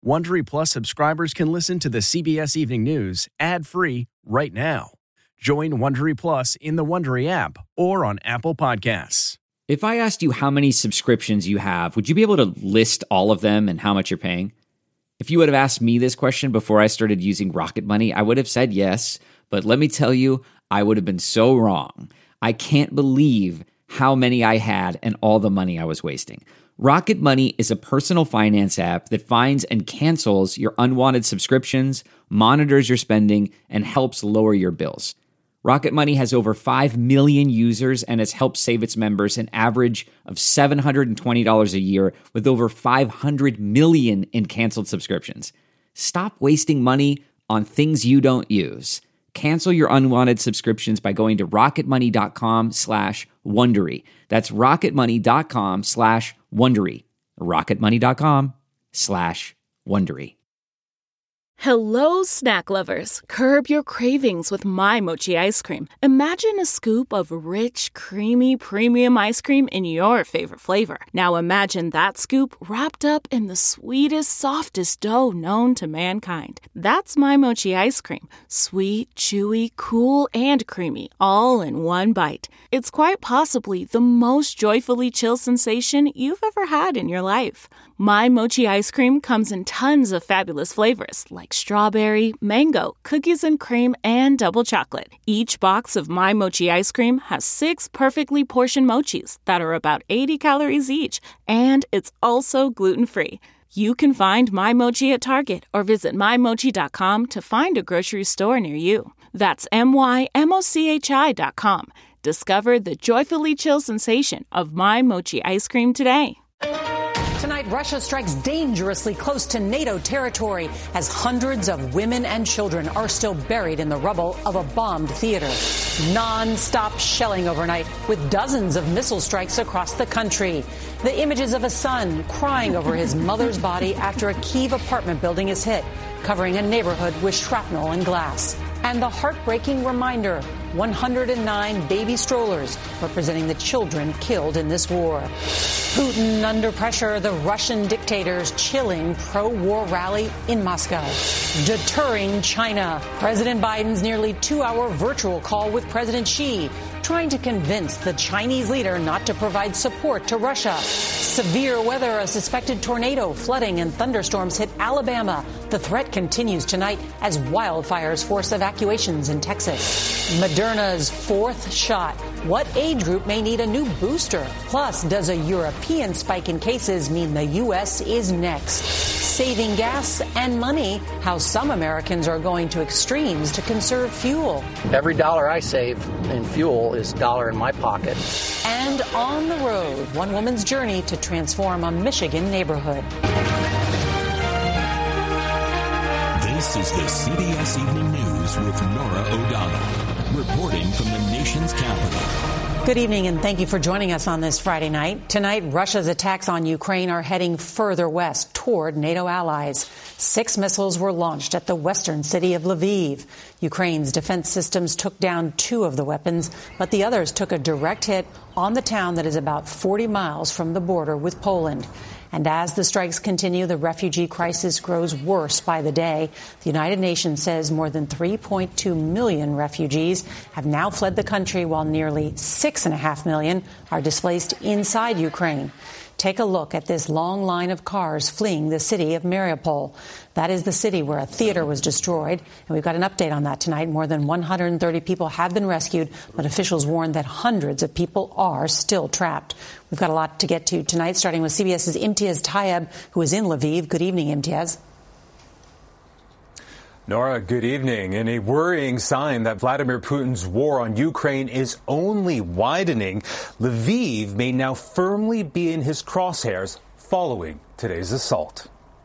Wondery Plus subscribers can listen to the CBS Evening News ad-free right now. Join Wondery Plus in the Wondery app or on Apple Podcasts. If I asked you how many subscriptions you have, would you be able to list all of them and how much you're paying? If you would have asked me this question before I started using Rocket Money, I would have said yes, but let me tell you, I would have been so wrong. I can't believe how many I had and all the money I was wasting. Rocket Money is a personal finance app that finds and cancels your unwanted subscriptions, monitors your spending, and helps lower your bills. Rocket Money has over 5 million users and has helped save its members an average of $720 a year with over 500 million in canceled subscriptions. Stop wasting money on things you don't use. Cancel your unwanted subscriptions by going to rocketmoney.com/Wondery. That's rocketmoney.com/Wondery. rocketmoney.com/Wondery. Hello, snack lovers. Curb your cravings with My Mochi ice cream. Imagine a scoop of rich, creamy, premium ice cream in your favorite flavor. Now imagine that scoop wrapped up in the sweetest, softest dough known to mankind. That's My Mochi ice cream. Sweet, chewy, cool, and creamy, all in one bite. It's quite possibly the most joyfully chill sensation you've ever had in your life. My Mochi ice cream comes in tons of fabulous flavors like strawberry, mango, cookies and cream, and double chocolate. Each box of My Mochi ice cream has 6 perfectly portioned mochis that are about 80 calories each, and it's also gluten-free. You can find My Mochi at Target or visit mymochi.com to find a grocery store near you. That's mymochi.com. Discover the joyfully chill sensation of My Mochi ice cream today. Tonight, Russia strikes dangerously close to NATO territory as hundreds of women and children are still buried in the rubble of a bombed theater. Non-stop shelling overnight with dozens of missile strikes across the country. The images of a son crying over his mother's body after a Kyiv apartment building is hit, covering a neighborhood with shrapnel and glass. And the heartbreaking reminder, 109 baby strollers representing the children killed in this war. Putin under pressure, the Russian dictator's chilling pro-war rally in Moscow. Deterring China, President Biden's nearly 2-hour virtual call with President Xi, trying to convince the Chinese leader not to provide support to Russia. Severe weather, a suspected tornado, flooding, and thunderstorms hit Alabama. The threat continues tonight as wildfires force evacuations in Texas. Moderna's 4th shot. What age group may need a new booster? Plus, does a European spike in cases mean the U.S. is next? Saving gas and money, how some Americans are going to extremes to conserve fuel. Every dollar I save in fuel is a dollar in my pocket. And on the road, one woman's journey to transform a Michigan neighborhood. This is the CBS Evening News with Norah O'Donnell, reporting from the nation's capital. Good evening, and thank you for joining us on this Friday night. Tonight, Russia's attacks on Ukraine are heading further west toward NATO allies. 6 missiles were launched at the western city of Lviv. Ukraine's defense systems took down 2 of the weapons, but the others took a direct hit on the town that is about 40 miles from the border with Poland. And as the strikes continue, the refugee crisis grows worse by the day. The United Nations says more than 3.2 million refugees have now fled the country, while nearly 6.5 million are displaced inside Ukraine. Take a look at this long line of cars fleeing the city of Mariupol. That is the city where a theater was destroyed. And we've got an update on that tonight. More than 130 people have been rescued, but officials warn that hundreds of people are still trapped. We've got a lot to get to tonight, starting with CBS's Imtiaz Tayeb, who is in Lviv. Good evening, Imtiaz. Nora, good evening. In a worrying sign that Vladimir Putin's war on Ukraine is only widening, Lviv may now firmly be in his crosshairs following today's assault.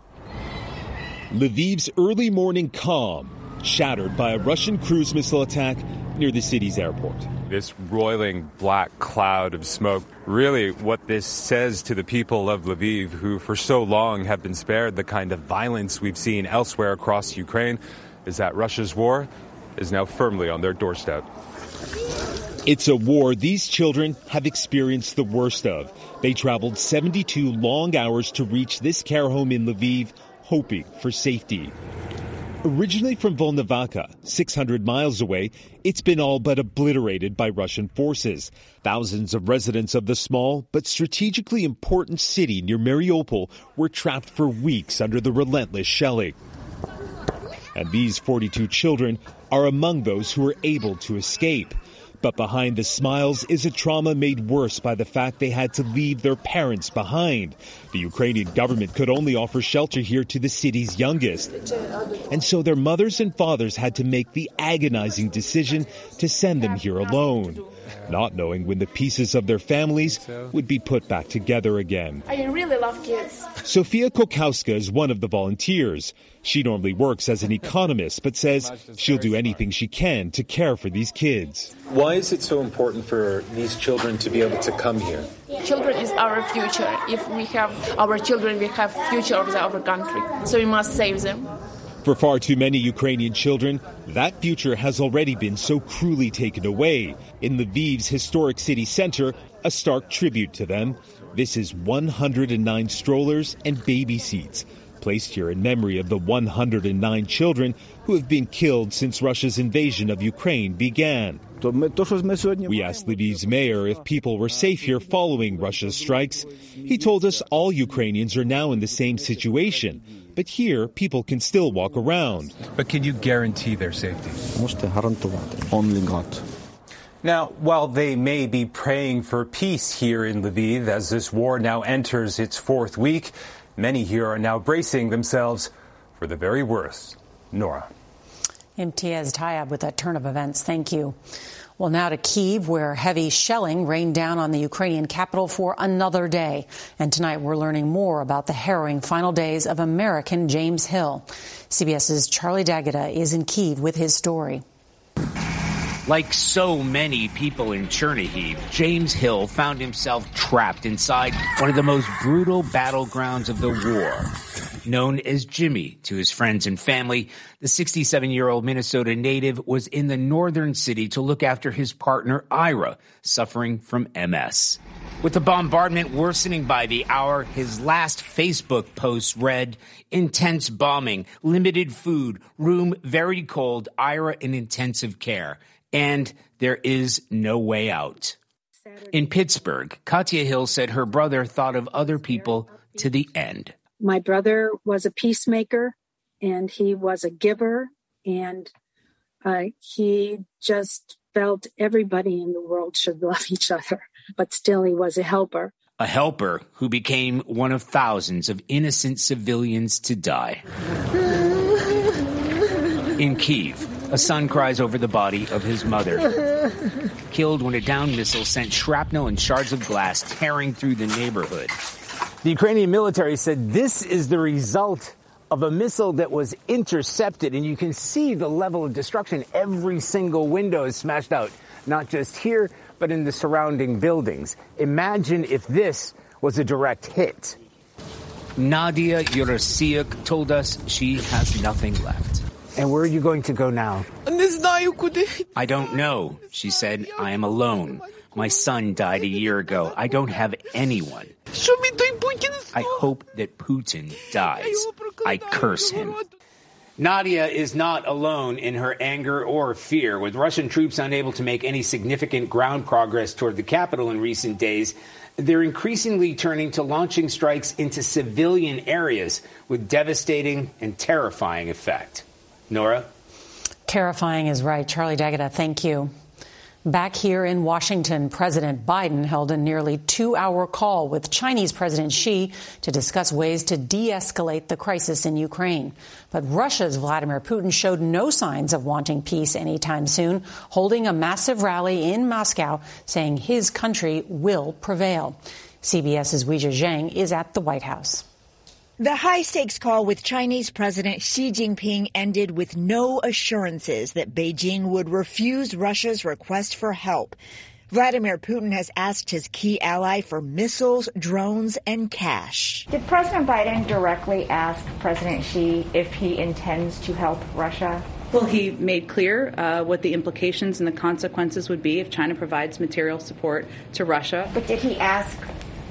Lviv's early morning calm, shattered by a Russian cruise missile attack near the city's airport. This roiling black cloud of smoke, really what this says to the people of Lviv, who for so long have been spared the kind of violence we've seen elsewhere across Ukraine, is that Russia's war is now firmly on their doorstep. It's a war these children have experienced the worst of. They traveled 72 long hours to reach this care home in Lviv, hoping for safety. Originally from Volnovakha, 600 miles away, it's been all but obliterated by Russian forces. Thousands of residents of the small but strategically important city near Mariupol were trapped for weeks under the relentless shelling. And these 42 children are among those who were able to escape. But behind the smiles is a trauma made worse by the fact they had to leave their parents behind. The Ukrainian government could only offer shelter here to the city's youngest. And so their mothers and fathers had to make the agonizing decision to send them here alone, not knowing when the pieces of their families would be put back together again. I really love kids. Sofia Kokowska is one of the volunteers. She normally works as an economist, but says she'll do anything she can to care for these kids. Why is it so important for these children to be able to come here? Children is our future. If we have our children, we have future of our country. So we must save them. For far too many Ukrainian children, that future has already been so cruelly taken away. In Lviv's historic city center, a stark tribute to them. This is 109 strollers and baby seats, placed here in memory of the 109 children who have been killed since Russia's invasion of Ukraine began. We asked Lviv's mayor if people were safe here following Russia's strikes. He told us all Ukrainians are now in the same situation, but here people can still walk around. But can you guarantee their safety? Only God. Now, while they may be praying for peace here in Lviv as this war now enters its fourth week, many here are now bracing themselves for the very worst. Nora. Imtiaz Tayeb with that turn of events. Thank you. Well, now to Kyiv, where heavy shelling rained down on the Ukrainian capital for another day. And tonight we're learning more about the harrowing final days of American James Hill. CBS's Charlie D'Agata is in Kyiv with his story. Like so many people in Chernihiv, James Hill found himself trapped inside one of the most brutal battlegrounds of the war. Known as Jimmy to his friends and family, the 67-year-old Minnesota native was in the northern city to look after his partner, Ira, suffering from MS. With the bombardment worsening by the hour, his last Facebook post read, "Intense bombing, limited food, room very cold, Ira in intensive care. And there is no way out." In Pittsburgh, Katya Hill said her brother thought of other people to the end. My brother was a peacemaker, and he was a giver, and he just felt everybody in the world should love each other, but still he was a helper. A helper who became one of thousands of innocent civilians to die. In Kyiv, a son cries over the body of his mother, killed when a downed missile sent shrapnel and shards of glass tearing through the neighborhood. The Ukrainian military said this is the result of a missile that was intercepted, and you can see the level of destruction. Every single window is smashed out, not just here, but in the surrounding buildings. Imagine if this was a direct hit. Nadia Yurasiuk told us she has nothing left. And where are you going to go now? I don't know, she said. I am alone. My son died a year ago. I don't have anyone. I hope that Putin dies. I curse him. Nadia is not alone in her anger or fear. With Russian troops unable to make any significant ground progress toward the capital in recent days, they're increasingly turning to launching strikes into civilian areas with devastating and terrifying effect. Nora? Terrifying is right. Charlie D'Agata, thank you. Back here in Washington, President Biden held a nearly 2-hour call with Chinese President Xi to discuss ways to de-escalate the crisis in Ukraine. But Russia's Vladimir Putin showed no signs of wanting peace anytime soon, holding a massive rally in Moscow, saying his country will prevail. CBS's Weijia Zhang is at the White House. The high-stakes call with Chinese President Xi Jinping ended with no assurances that Beijing would refuse Russia's request for help. Vladimir Putin has asked his key ally for missiles, drones, and cash. Did President Biden directly ask President Xi if he intends to help Russia? Well, he made clear what the implications and the consequences would be if China provides material support to Russia. But did he ask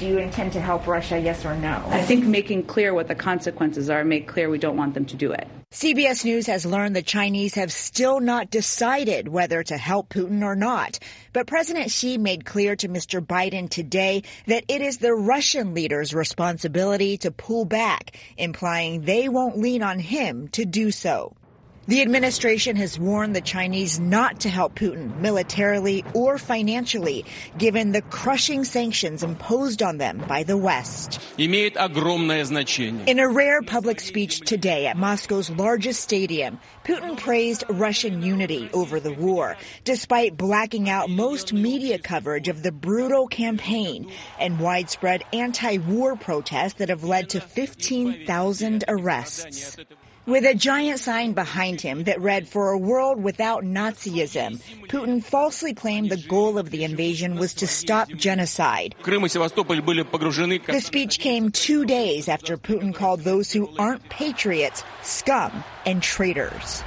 Do you intend to help Russia, yes or no? I think making clear what the consequences are, make clear we don't want them to do it. CBS News has learned the Chinese have still not decided whether to help Putin or not. But President Xi made clear to Mr. Biden today that it is the Russian leader's responsibility to pull back, implying they won't lean on him to do so. The administration has warned the Chinese not to help Putin militarily or financially, given the crushing sanctions imposed on them by the West. Имеет огромное значение. In a rare public speech today at Moscow's largest stadium, Putin praised Russian unity over the war, despite blacking out most media coverage of the brutal campaign and widespread anti-war protests that have led to 15,000 arrests. With a giant sign behind him that read, "For a world without Nazism," Putin falsely claimed the goal of the invasion was to stop genocide. The speech came 2 days after Putin called those who aren't patriots scum and traitors.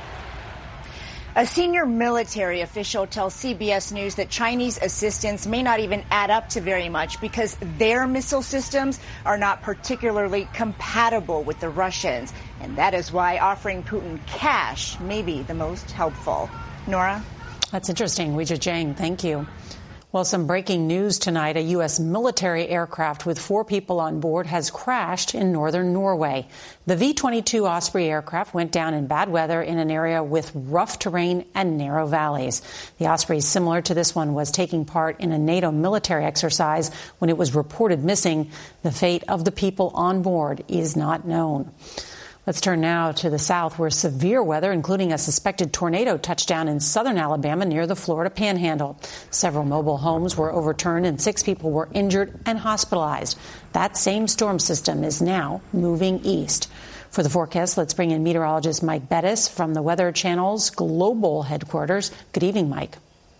A senior military official tells CBS News that Chinese assistance may not even add up to very much because their missile systems are not particularly compatible with the Russians. And that is why offering Putin cash may be the most helpful. Nora? That's interesting. Weijia Jiang, thank you. Well, some breaking news tonight. A U.S. military aircraft with 4 people on board has crashed in northern Norway. The V-22 Osprey aircraft went down in bad weather in an area with rough terrain and narrow valleys. The Osprey, similar to this one, was taking part in a NATO military exercise when it was reported missing. The fate of the people on board is not known. Let's turn now to the south, where severe weather, including a suspected tornado, touched down in southern Alabama near the Florida Panhandle. Several mobile homes were overturned and 6 people were injured and hospitalized. That same storm system is now moving east. For the forecast, let's bring in meteorologist Mike Bettis from the Weather Channel's global headquarters. Good evening, Mike.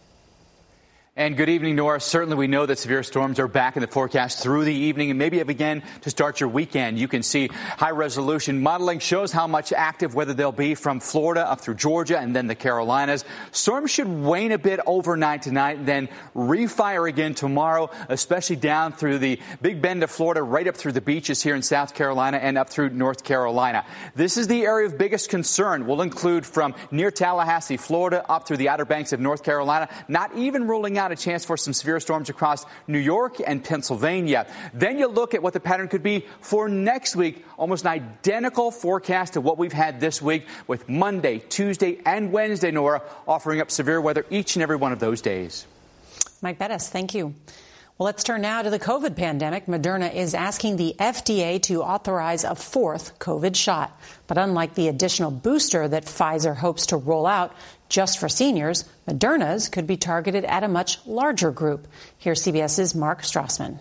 And good evening, Nora. Certainly we know that severe storms are back in the forecast through the evening and maybe again to start your weekend. You can see high-resolution modeling shows how much active weather they'll be from Florida up through Georgia and then the Carolinas. Storms should wane a bit overnight tonight, then refire again tomorrow, especially down through the Big Bend of Florida, right up through the beaches here in South Carolina and up through North Carolina. This is the area of biggest concern. Will include from near Tallahassee, Florida, up through the Outer Banks of North Carolina, not even ruling out a chance for some severe storms across New York and Pennsylvania. Then you look at what the pattern could be for next week, almost an identical forecast to what we've had this week, with Monday, Tuesday, and Wednesday, Nora, offering up severe weather each and every one of those days. Mike Bettis, thank you. Well, let's turn now to the COVID pandemic. Moderna is asking the FDA to authorize a 4th COVID shot. But unlike the additional booster that Pfizer hopes to roll out just for seniors, Moderna's could be targeted at a much larger group. Here's CBS's Mark Strassman.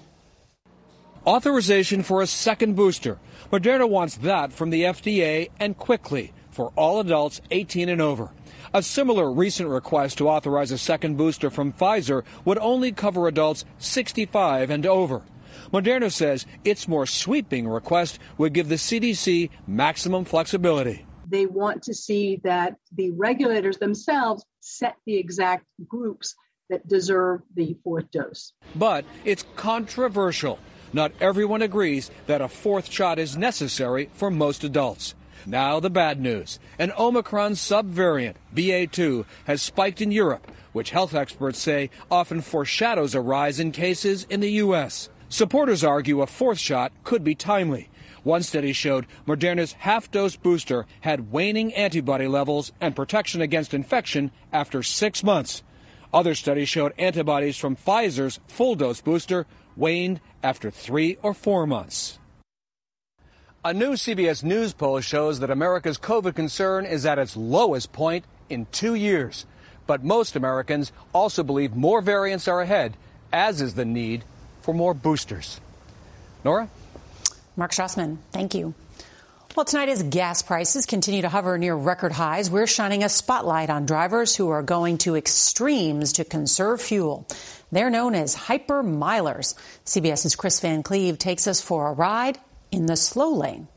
Authorization for a second booster. Moderna wants that from the FDA and quickly for all adults 18 and over. A similar recent request to authorize a second booster from Pfizer would only cover adults 65 and over. Moderna says its more sweeping request would give the CDC maximum flexibility. They want to see that the regulators themselves set the exact groups that deserve the 4th dose. But it's controversial. Not everyone agrees that a 4th shot is necessary for most adults. Now the bad news. An Omicron subvariant, BA2, has spiked in Europe, which health experts say often foreshadows a rise in cases in the U.S. Supporters argue a 4th shot could be timely. One study showed Moderna's half-dose booster had waning antibody levels and protection against infection after 6 months. Other studies showed antibodies from Pfizer's full-dose booster waned after 3 or 4 months. A new CBS News poll shows that America's COVID concern is at its lowest point in 2 years. But most Americans also believe more variants are ahead, as is the need for more boosters. Nora? Mark Strassman, thank you. Well, tonight as gas prices continue to hover near record highs, we're shining a spotlight on drivers who are going to extremes to conserve fuel. They're known as hyper-milers. CBS's Chris Van Cleve takes us for a ride in the slow lane.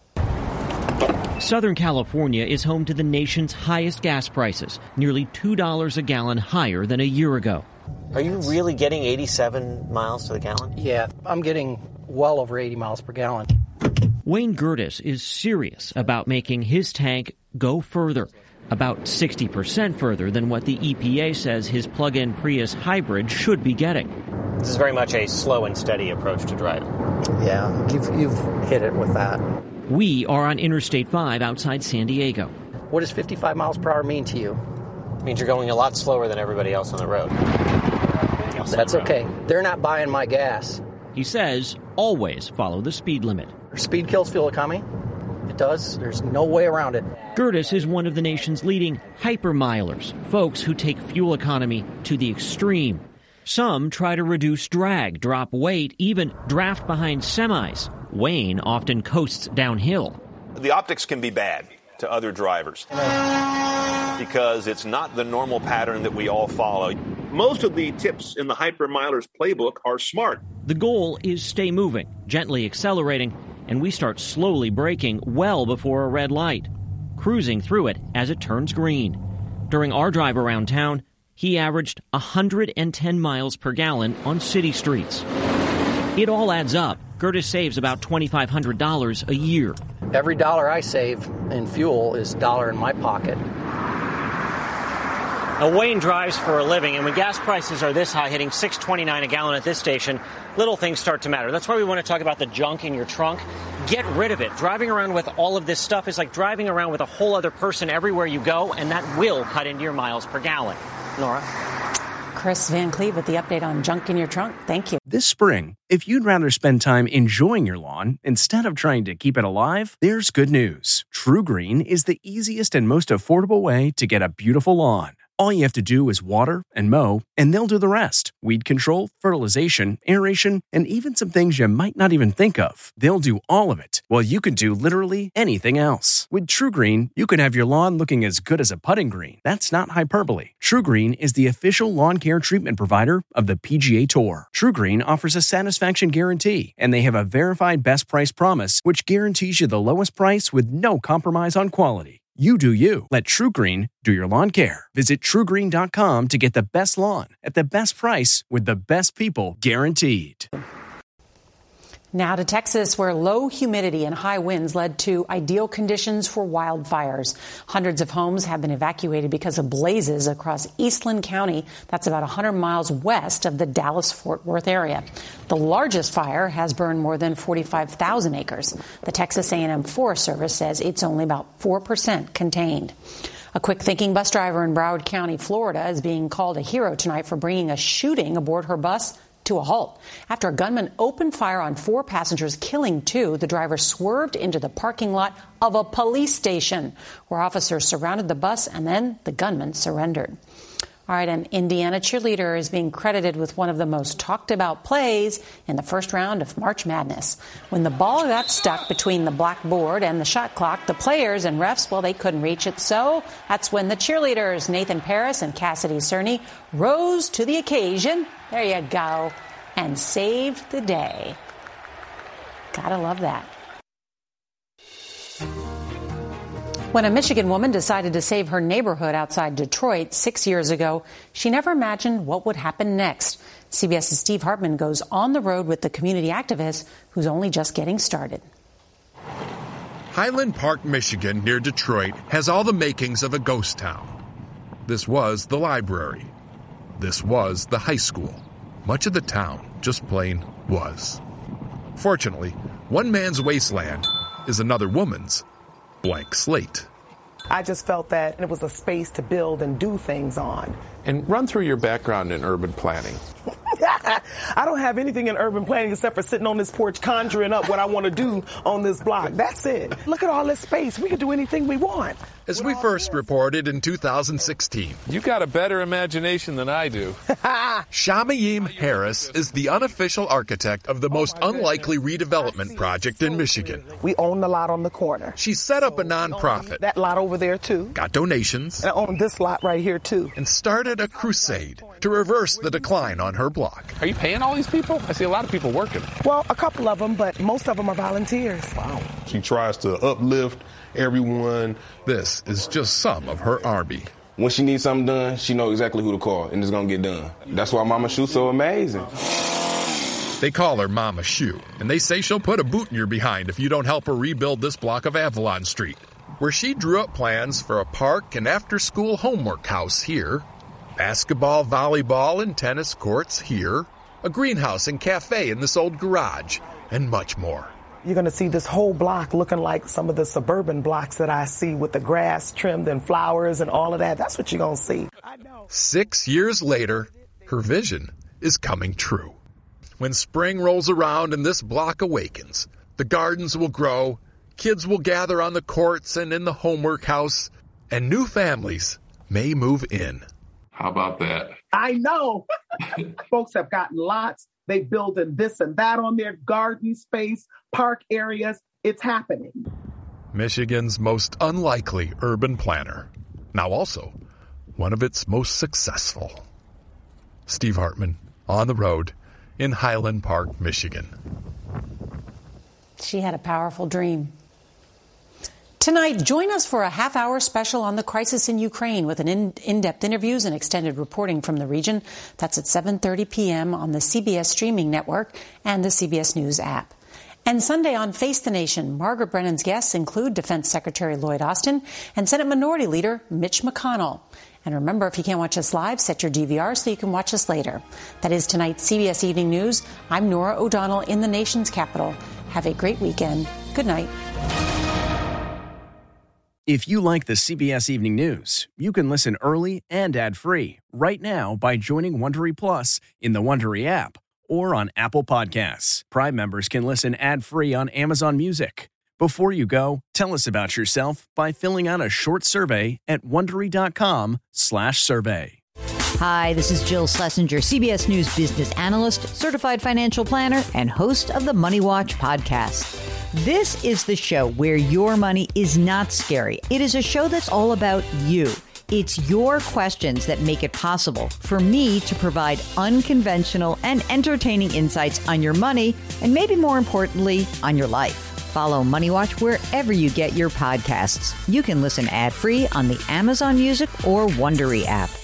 Southern California is home to the nation's highest gas prices, nearly $2 a gallon higher than a year ago. Are you really getting 87 miles to the gallon? Yeah, I'm getting well over 80 miles per gallon. Wayne Gertis is serious about making his tank go further, about 60% further than what the EPA says his plug-in Prius hybrid should be getting. This is very much a slow and steady approach to driving. Yeah, you've hit it with that. We are on Interstate 5 outside San Diego. What does 55 miles per hour mean to you? It means you're going a lot slower than everybody else on the road. That's okay. They're not buying my gas. He says always follow the speed limit. Speed kills fuel economy. It does. There's no way around it. Gertis is one of the nation's leading hypermilers, folks who take fuel economy to the extreme. Some try to reduce drag, drop weight, even draft behind semis. Wayne often coasts downhill. The optics can be bad to other drivers because it's not the normal pattern that we all follow. Most of the tips in the Hypermiler's playbook are smart. The goal is stay moving, gently accelerating, and we start slowly braking well before a red light, cruising through it as it turns green. During our drive around town, he averaged 110 miles per gallon on city streets. It all adds up. Gertis saves about $2,500 a year. Every dollar I save in fuel is a dollar in my pocket. Now, Wayne drives for a living, and when gas prices are this high, hitting $6.29 a gallon at this station, little things start to matter. That's why we want to talk about the junk in your trunk. Get rid of it. Driving around with all of this stuff is like driving around with a whole other person everywhere you go, and that will cut into your miles per gallon. Nora? Chris Van Cleve with the update on junk in your trunk. Thank you. This spring, if you'd rather spend time enjoying your lawn instead of trying to keep it alive, there's good news. TruGreen is the easiest and most affordable way to get a beautiful lawn. All you have to do is water and mow, and they'll do the rest. Weed control, fertilization, aeration, and even some things you might not even think of. They'll do all of it, while you can do literally anything else. With TruGreen, you can have your lawn looking as good as a putting green. That's not hyperbole. TruGreen is the official lawn care treatment provider of the PGA Tour. TruGreen offers a satisfaction guarantee, and they have a verified best price promise, which guarantees you the lowest price with no compromise on quality. You do you. Let TruGreen do your lawn care. Visit TruGreen.com to get the best lawn at the best price with the best people guaranteed. Now to Texas, where low humidity and high winds led to ideal conditions for wildfires. Hundreds of homes have been evacuated because of blazes across Eastland County. That's about 100 miles west of the Dallas-Fort Worth area. The largest fire has burned more than 45,000 acres. The Texas A&M Forest Service says it's only about 4% contained. A quick-thinking bus driver in Broward County, Florida, is being called a hero tonight for bringing a shooting aboard her bus to a halt. After a gunman opened fire on 4 passengers, killing 2, the driver swerved into the parking lot of a police station, where officers surrounded the bus, and then the gunman surrendered. All right, an Indiana cheerleader is being credited with one of the most talked about plays in the first round of March Madness. When the ball got stuck between the blackboard and the shot clock, the players and refs, well, they couldn't reach it. So that's when the cheerleaders, Nathan Paris and Cassidy Cerny, rose to the occasion. There you go. And saved the day. Gotta love that. When a Michigan woman decided to save her neighborhood outside Detroit 6 years ago, she never imagined what would happen next. CBS's Steve Hartman goes on the road with the community activist who's only just getting started. Highland Park, Michigan, near Detroit, has all the makings of a ghost town. This was the library. This was the high school. Much of the town just plain was. Fortunately, one man's wasteland is another woman's blank slate. I just felt that it was a space to build and do things on. And run through your background in urban planning. I don't have anything in urban planning except for sitting on this porch conjuring up what I want to do on this block. That's it. Look at all this space. We can do anything we want. As we first reported in 2016. You got a better imagination than I do. Shamayim Harris is the unofficial architect of the most unlikely redevelopment project in Michigan. We own the lot on the corner. She set up a nonprofit. That lot over there, too. Got donations. And I own this lot right here, too. And started a crusade to reverse the decline on her block. Are you paying all these people? I see a lot of people working. Well, a couple of them, but most of them are volunteers. Wow. She tries to uplift everyone. This is just some of her army. when she needs something done, she knows exactly who to call, and it's going to get done. That's why Mama Shu's so amazing. They call her Mama Shu, and they say she'll put a boot in your behind if you don't help her rebuild this block of Avalon Street, where she drew up plans for a park and after-school homework house here, basketball, volleyball, and tennis courts here, a greenhouse and cafe in this old garage, and much more. You're going to see this whole block looking like some of the suburban blocks that I see with the grass trimmed and flowers and all of that. That's what you're going to see. 6 years later, her vision is coming true. When spring rolls around and this block awakens, the gardens will grow, kids will gather on the courts and in the homework house, and new families may move in. How about that? I know. Folks have gotten lots. They building this and that on their garden space, park areas. It's happening. Michigan's most unlikely urban planner. Now also one of its most successful. Steve Hartman, on the road in Highland Park, Michigan. She had a powerful dream. Tonight, join us for a half-hour special on the crisis in Ukraine with an in-depth interviews and extended reporting from the region. That's at 7:30 p.m. on the CBS streaming network and the CBS News app. And Sunday on Face the Nation, Margaret Brennan's guests include Defense Secretary Lloyd Austin and Senate Minority Leader Mitch McConnell. And remember, if you can't watch us live, set your DVR so you can watch us later. That is tonight's CBS Evening News. I'm Nora O'Donnell in the nation's capital. Have a great weekend. Good night. If you like the CBS Evening News, you can listen early and ad-free right now by joining Wondery Plus in the Wondery app or on Apple Podcasts. Prime members can listen ad-free on Amazon Music. Before you go, tell us about yourself by filling out a short survey at Wondery.com/survey. Hi, this is Jill Schlesinger, CBS News business analyst, certified financial planner, and host of the Money Watch podcast. This is the show where your money is not scary. It is a show that's all about you. It's your questions that make it possible for me to provide unconventional and entertaining insights on your money, and maybe more importantly, on your life. Follow Money Watch wherever you get your podcasts. You can listen ad-free on the Amazon Music or Wondery app.